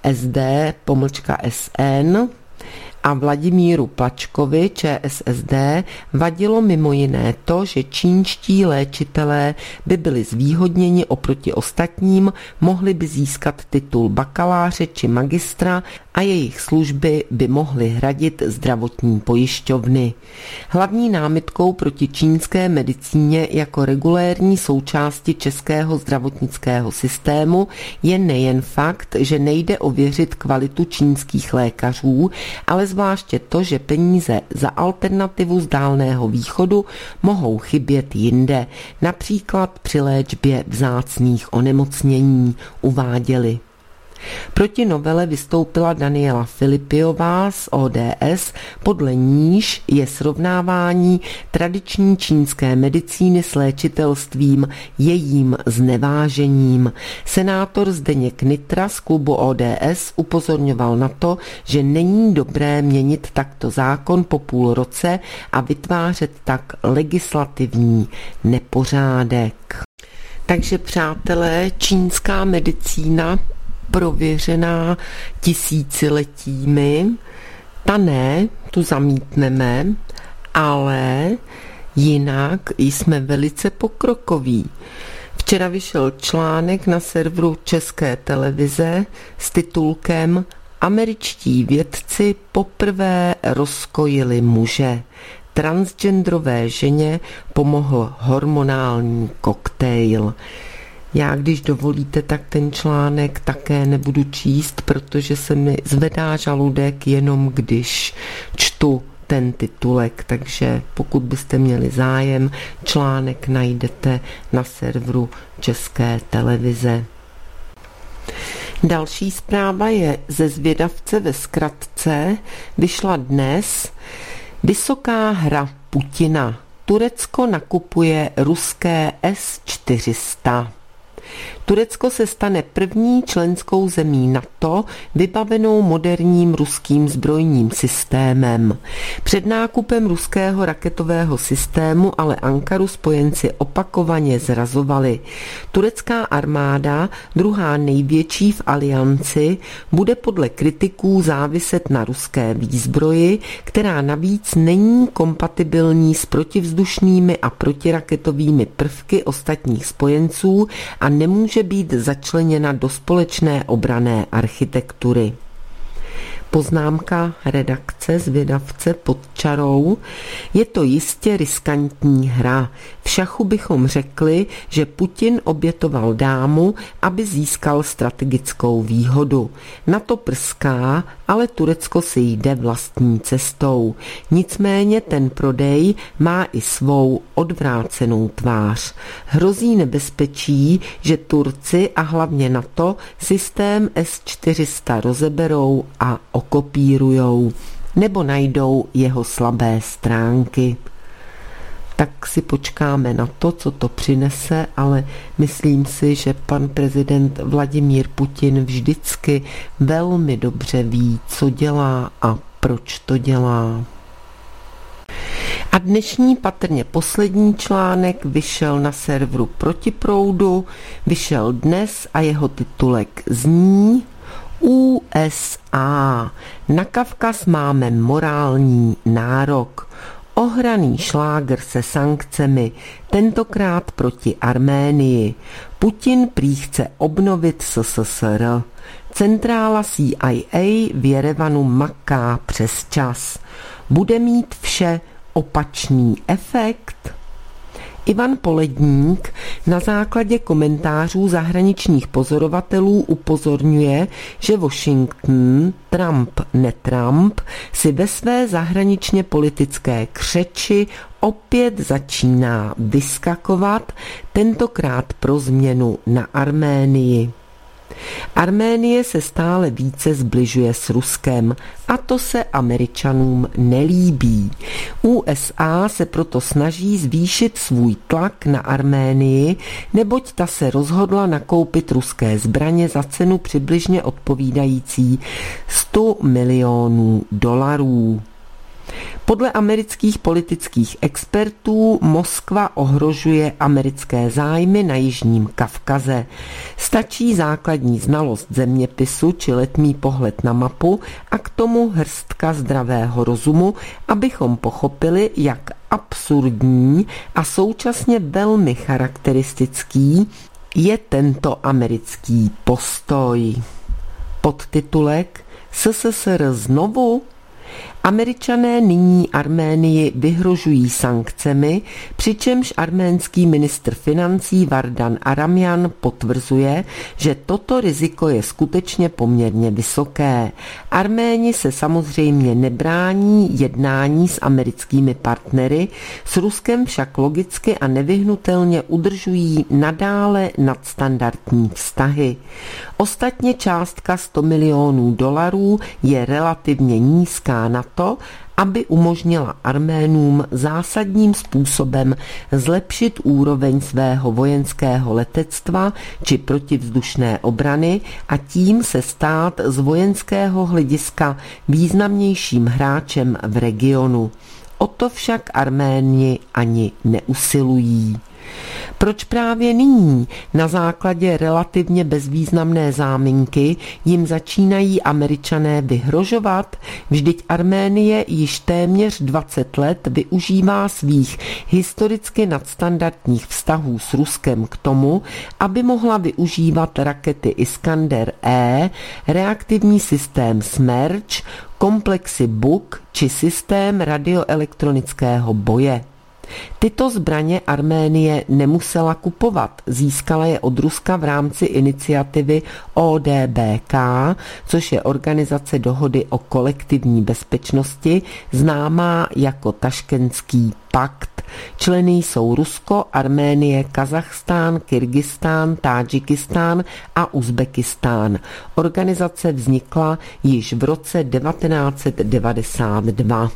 SD-SN a Vladimíru Plačkovi ČSSD vadilo mimo jiné to, že čínští léčitelé by byli zvýhodněni oproti ostatním, mohli by získat titul bakaláře či magistra a jejich služby by mohly hradit zdravotní pojišťovny. Hlavní námitkou proti čínské medicíně jako regulérní součásti českého zdravotnického systému je nejen fakt, že nejde ověřit kvalitu čínských lékařů, ale zvláště to, že peníze za alternativu z Dálného východu mohou chybět jinde, například při léčbě vzácných onemocnění, uváděli. Proti novele vystoupila Daniela Filipiová z ODS, podle níž je srovnávání tradiční čínské medicíny s léčitelstvím jejím znevážením. Senátor Zdeněk Nytra z klubu ODS upozorňoval na to, že není dobré měnit takto zákon po půl roce a vytvářet tak legislativní nepořádek. Takže přátelé, čínská medicína prověřená tisíciletími, tu zamítneme, ale jinak jsme velice pokrokoví. Včera vyšel článek na serveru České televize s titulkem Američtí vědci poprvé rozkojili muže. Transgenderové ženě pomohl hormonální koktejl. Já, když dovolíte, tak ten článek také nebudu číst, protože se mi zvedá žaludek jenom když čtu ten titulek, takže pokud byste měli zájem, článek najdete na serveru České televize. Další zpráva je ze Zvědavce ve zkratce, vyšla dnes. Vysoká hra Putina. Turecko nakupuje ruské S-400. Turecko se stane první členskou zemí NATO vybavenou moderním ruským zbrojním systémem. Před nákupem ruského raketového systému ale Ankaru spojenci opakovaně zrazovali. Turecká armáda, druhá největší v alianci, bude podle kritiků záviset na ruské výzbroji, která navíc není kompatibilní s protivzdušnými a protiraketovými prvky ostatních spojenců a nemůže být začleněna do společné obranné architektury. Poznámka redakce Zvědavce pod čarou. Je to jistě riskantní hra. V šachu bychom řekli, že Putin obětoval dámu, aby získal strategickou výhodu. Na to prská, ale Turecko si jde vlastní cestou. Nicméně ten prodej má i svou odvrácenou tvář. Hrozí nebezpečí, že Turci a hlavně NATO systém S-400 rozeberou a okopírujou nebo najdou jeho slabé stránky. Tak si počkáme na to, co to přinese, ale myslím si, že pan prezident Vladimír Putin vždycky velmi dobře ví, co dělá a proč to dělá. A dnešní patrně poslední článek vyšel na serveru Protiproudu, vyšel dnes a jeho titulek zní USA. Na Kavkaz máme morální nárok. Ohraný šlágr se sankcemi, tentokrát proti Arménii. Putin prý chce obnovit SSSR. Centrála CIA v Jerevanu maká přes čas. Bude mít vše opačný efekt? Ivan Poledník na základě komentářů zahraničních pozorovatelů upozorňuje, že Washington, Trump si ve své zahraničně politické křeči opět začíná vyskakovat, tentokrát pro změnu na Arménii. Arménie se stále více zbližuje s Ruskem a to se Američanům nelíbí. USA se proto snaží zvýšit svůj tlak na Arménii, neboť ta se rozhodla nakoupit ruské zbraně za cenu přibližně odpovídající $100 milionů. Podle amerických politických expertů Moskva ohrožuje americké zájmy na Jižním Kavkaze. Stačí základní znalost zeměpisu či letmý pohled na mapu a k tomu hrstka zdravého rozumu, abychom pochopili, jak absurdní a současně velmi charakteristický je tento americký postoj. Podtitulek SSSR znovu? Američané nyní Arménii vyhrožují sankcemi, přičemž arménský ministr financí Vardan Aramjan potvrzuje, že toto riziko je skutečně poměrně vysoké. Arméni se samozřejmě nebrání jednání s americkými partnery, s Ruskem však logicky a nevyhnutelně udržují nadále nadstandardní vztahy. Ostatně částka $100 milionů je relativně nízká na to, aby umožnila Arménům zásadním způsobem zlepšit úroveň svého vojenského letectva či protivzdušné obrany a tím se stát z vojenského hlediska významnějším hráčem v regionu. O to však Arméni ani neusilují. Proč právě nyní, na základě relativně bezvýznamné záminky, jim začínají Američané vyhrožovat? Vždyť Arménie již téměř 20 let využívá svých historicky nadstandardních vztahů s Ruskem k tomu, aby mohla využívat rakety Iskander-E, reaktivní systém Smerč, komplexy Buk či systém radioelektronického boje. Tyto zbraně Arménie nemusela kupovat, získala je od Ruska v rámci iniciativy ODBK, což je Organizace dohody o kolektivní bezpečnosti, známá jako Taškentský pakt. Členy jsou Rusko, Arménie, Kazachstán, Kyrgyzstán, Tádžikistán a Uzbekistán. Organizace vznikla již v roce 1992.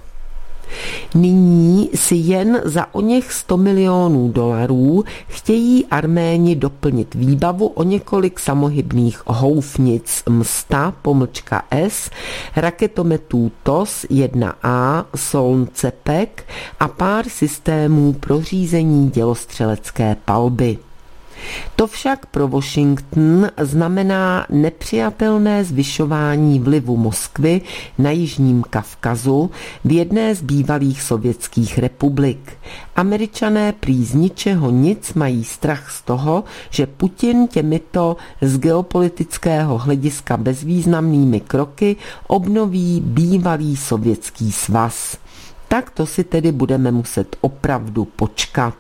Nyní si jen za oněch $100 milionů chtějí Arméni doplnit výbavu o několik samohybných houfnic Msta-S, raketometů TOS-1A Solncepek a pár systémů pro řízení dělostřelecké palby. To však pro Washington znamená nepřijatelné zvyšování vlivu Moskvy na Jižním Kavkazu v jedné z bývalých sovětských republik. Američané prý z ničeho nic mají strach z toho, že Putin těmito z geopolitického hlediska bezvýznamnými kroky obnoví bývalý sovětský svaz. Tak to si tedy budeme muset opravdu počkat.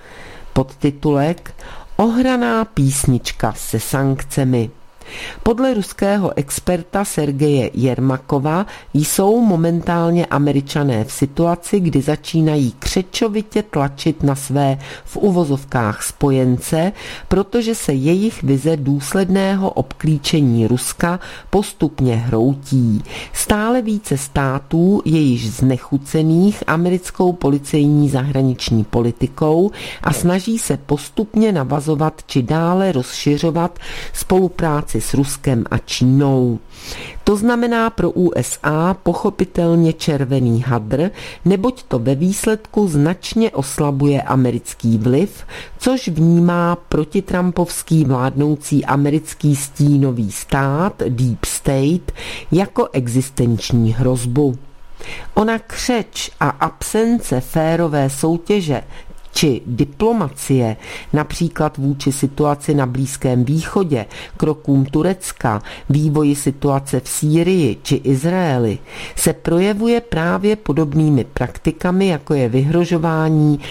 Podtitulek Ohraná písnička se sankcemi. Podle ruského experta Sergeje Jermakova jsou momentálně Američané v situaci, kdy začínají křečovitě tlačit na své v uvozovkách spojence, protože se jejich vize důsledného obklíčení Ruska postupně hroutí. Stále více států je již znechucených americkou policejní zahraniční politikou a snaží se postupně navazovat či dále rozšiřovat spolupráci s Ruskem a Čínou. To znamená pro USA pochopitelně červený hadr, neboť to ve výsledku značně oslabuje americký vliv, což vnímá protitrampovský vládnoucí americký stínový stát Deep State jako existenční hrozbu. Ona křeč a absence férové soutěže či diplomacie, například vůči situaci na Blízkém východě, krokům Turecka, vývoji situace v Sýrii či Izraeli, se projevuje právě podobnými praktikami, jako je vyhrožování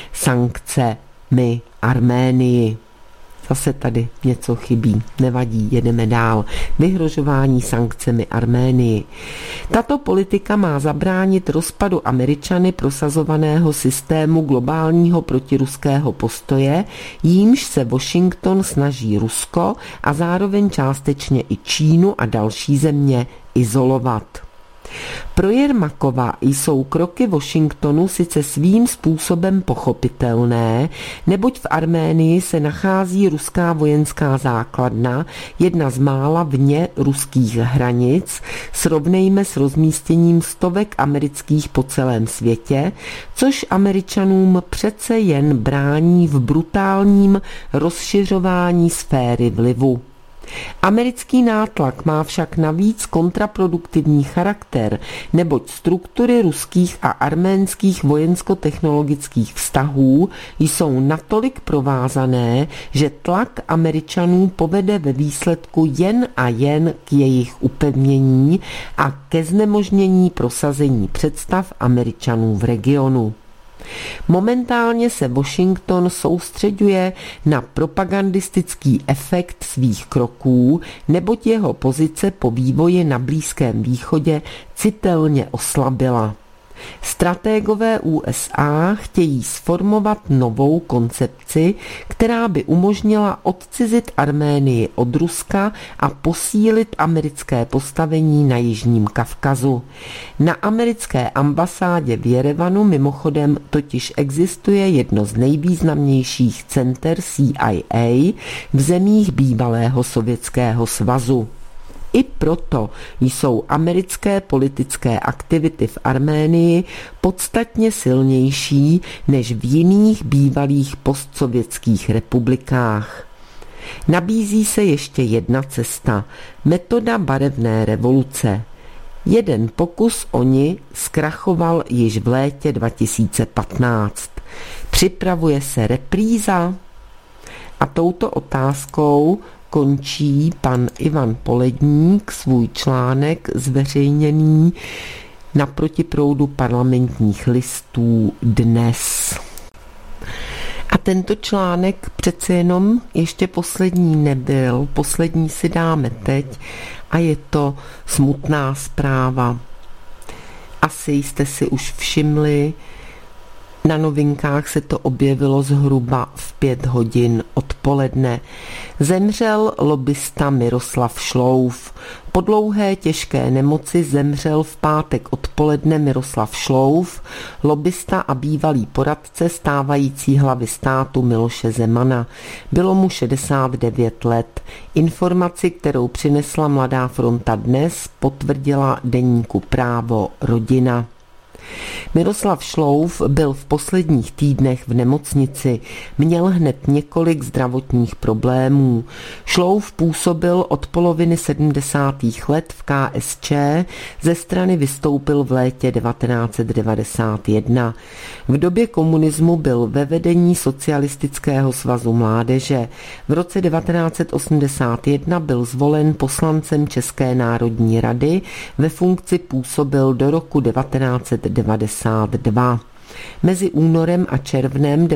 sankcemi Arménii. Zase tady něco chybí, nevadí, jedeme dál. Vyhrožování sankcemi Arménii. Tato politika má zabránit rozpadu Američany prosazovaného systému globálního protiruského postoje, jímž se Washington snaží Rusko a zároveň částečně i Čínu a další země izolovat. Pro Jermakova jsou kroky Washingtonu sice svým způsobem pochopitelné, neboť v Arménii se nachází ruská vojenská základna, jedna z mála vně ruských hranic, srovnejme s rozmístěním stovek amerických po celém světě, což Američanům přece jen brání v brutálním rozšiřování sféry vlivu. Americký nátlak má však navíc kontraproduktivní charakter, neboť struktury ruských a arménských vojensko-technologických vztahů jsou natolik provázané, že tlak Američanů povede ve výsledku jen a jen k jejich upevnění a ke znemožnění prosazení představ Američanů v regionu. Momentálně se Washington soustřeďuje na propagandistický efekt svých kroků, neboť jeho pozice po vývoji na Blízkém východě citelně oslabila. Stratégové USA chtějí sformovat novou koncepci, která by umožnila odcizit Arménii od Ruska a posílit americké postavení na Jižním Kavkazu. Na americké ambasádě v Jerevanu mimochodem totiž existuje jedno z nejvýznamnějších center CIA v zemích bývalého Sovětského svazu. I proto jsou americké politické aktivity v Arménii podstatně silnější než v jiných bývalých postsovětských republikách. Nabízí se ještě jedna cesta, metoda barevné revoluce. Jeden pokus o ni zkrachoval již v létě 2015. Připravuje se repríza? A touto otázkou končí pan Ivan Poledník svůj článek zveřejněný na protiproudu Parlamentních listů dnes. A tento článek přece jenom ještě poslední nebyl, poslední si dáme teď a je to smutná zpráva. Asi jste si už všimli, na Novinkách se to objevilo zhruba v 5 hodin odpoledne. Zemřel lobista Miroslav Šlouf. Po dlouhé těžké nemoci zemřel v pátek odpoledne Miroslav Šlouf, lobista a bývalý poradce stávající hlavy státu Miloše Zemana. Bylo mu 69 let. Informaci, kterou přinesla Mladá fronta Dnes, potvrdila deníku Právo Rodina. Miroslav Šlouf byl v posledních týdnech v nemocnici, měl hned několik zdravotních problémů. Šlouf působil od poloviny 70. let v KSČ, ze strany vystoupil v létě 1991. V době komunismu byl ve vedení Socialistického svazu mládeže. V roce 1981 byl zvolen poslancem České národní rady, ve funkci působil do roku 1992. Mezi únorem a červnem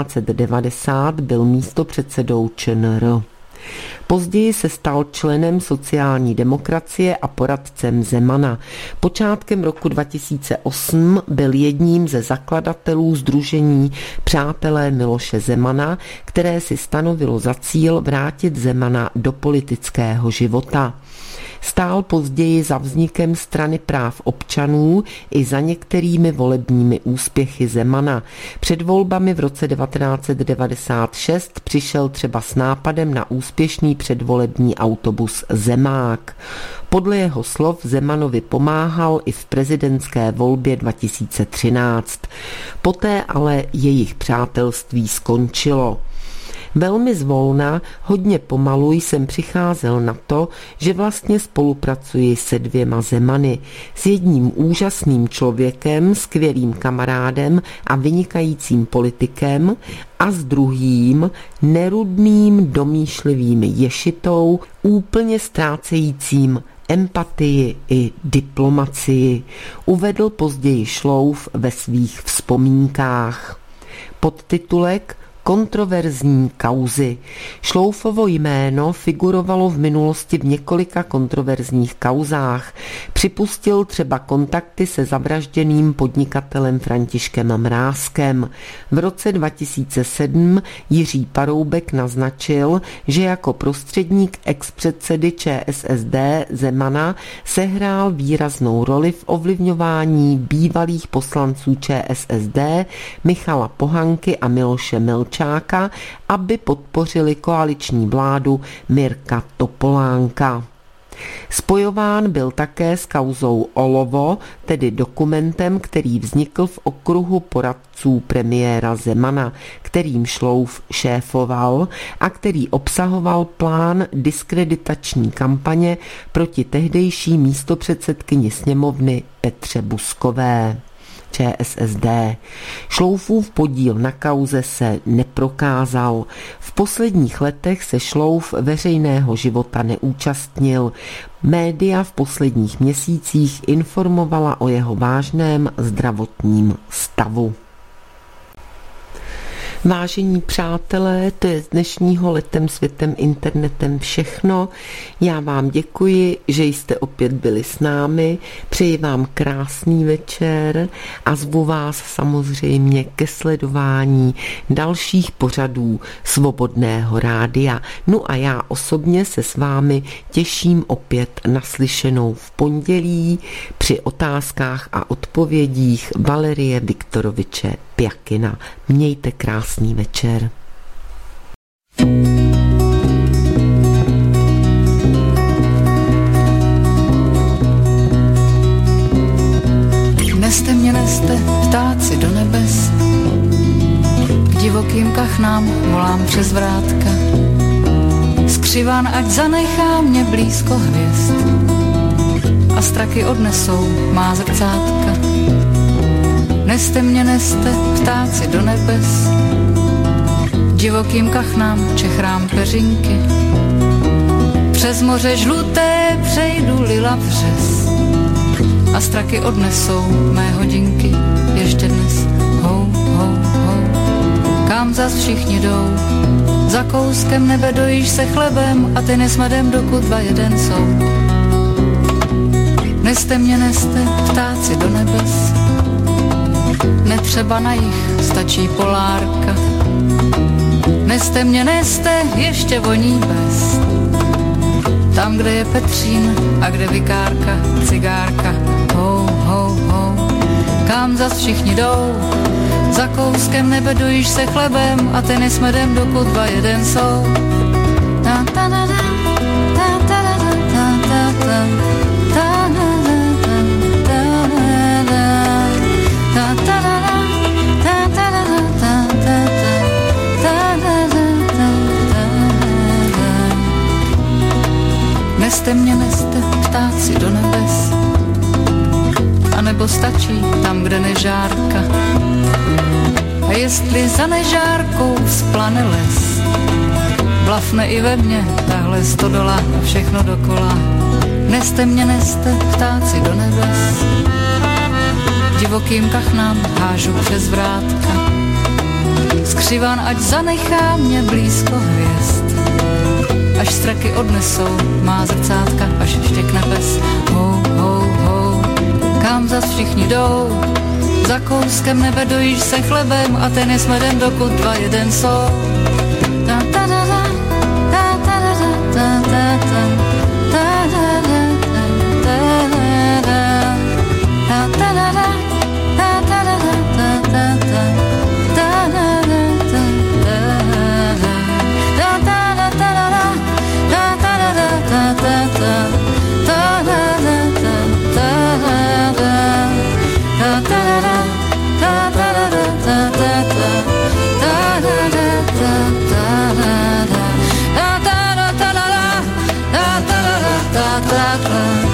1990 byl místopředsedou ČNR. Později se stal členem sociální demokracie a poradcem Zemana. Počátkem roku 2008 byl jedním ze zakladatelů sdružení Přátelé Miloše Zemana, které si stanovilo za cíl vrátit Zemana do politického života. Stál později za vznikem Strany práv občanů i za některými volebními úspěchy Zemana. Před volbami v roce 1996 přišel třeba s nápadem na úspěšný předvolební autobus Zemák. Podle jeho slov Zemanovi pomáhal i v prezidentské volbě 2013. Poté ale jejich přátelství skončilo. Velmi zvolna, hodně pomalu jsem přicházel na to, že vlastně spolupracuji se 2 Zemany. S jedním úžasným člověkem, skvělým kamarádem a vynikajícím politikem a s druhým nerudným, domýšlivým ješitou, úplně ztrácejícím empatii i diplomacii, uvedl později Šlouf ve svých vzpomínkách. Podtitulek Kontroverzní kauzy. Šloufovo jméno figurovalo v minulosti v několika kontroverzních kauzách. Připustil třeba kontakty se zavražděným podnikatelem Františkem Mrázkem. V roce 2007 Jiří Paroubek naznačil, že jako prostředník expředsedy ČSSD Zemana sehrál výraznou roli v ovlivňování bývalých poslanců ČSSD Michala Pohanky a Miloše Melčáka, aby podpořili koaliční vládu Mirka Topolánka. Spojován byl také s kauzou Olovo, tedy dokumentem, který vznikl v okruhu poradců premiéra Zemana, kterým Šlouf šéfoval a který obsahoval plán diskreditační kampaně proti tehdejší místopředsedkyni sněmovny Petře Buzkové. ČSSD. Šloufův podíl na kauze se neprokázal. V posledních letech se Šlouf veřejného života neúčastnil. Média v posledních měsících informovala o jeho vážném zdravotním stavu. Vážení přátelé, to je z dnešního Letem světem internetem všechno. Já vám děkuji, že jste opět byli s námi. Přeji vám krásný večer a zvu vás samozřejmě ke sledování dalších pořadů Svobodného rádia. No a já osobně se s vámi těším opět na slyšenou v pondělí při otázkách a odpovědích Valerie Viktoroviče Pjakina. Mějte krásný večer. Neste mě, neste, ptáci do nebes, k divokým kachnám volám přes vrátka. Skřiván, ať zanechá mě blízko hvězd a straky odnesou má zrcátka. Neste mě, neste, ptáci do nebes, divokým kachnám čechrám peřinky. Přes moře žluté přejdu lila vřes a straky odnesou mé hodinky ještě dnes. Hou, hou, hou. všichni jdou. Za kouskem nebe dojíš se chlebem a ty s medem, dokud dva jeden jsou. Neste mě, neste, ptáci do nebes. Netřeba na jich, stačí polárka. Neste mě, neste, ještě voní bez. Tam, kde je Petřín a kde vikárka, cigárka. Ho, ho, ho, kam zas všichni jdou. Za kouskem nebe dojíš se chlebem a ten s medem, dokud dva jeden jsou. Ta ta ta ta ta ta ta ta ta Neste mě, neste, ptáci do nebes. A nebo stačí tam, kde nežárka. A jestli za nežárkou vzplane les, blafne i ve mně tahle stodola a všechno dokola. Neste mě, neste, ptáci do nebes. Divokým kachnám hážu přes vrátka. Skřivan, ať zanechá mě blízko hvězd. Až straky odnesou má zrcátka, až štěkne pes. Ho, ho, ho, kam zas všichni jdou. Za kouskem nebe dojíš se chlebem a ten s medem, dokud dva jeden jsou. Ta ta ta ta ta ta ta ta ta ta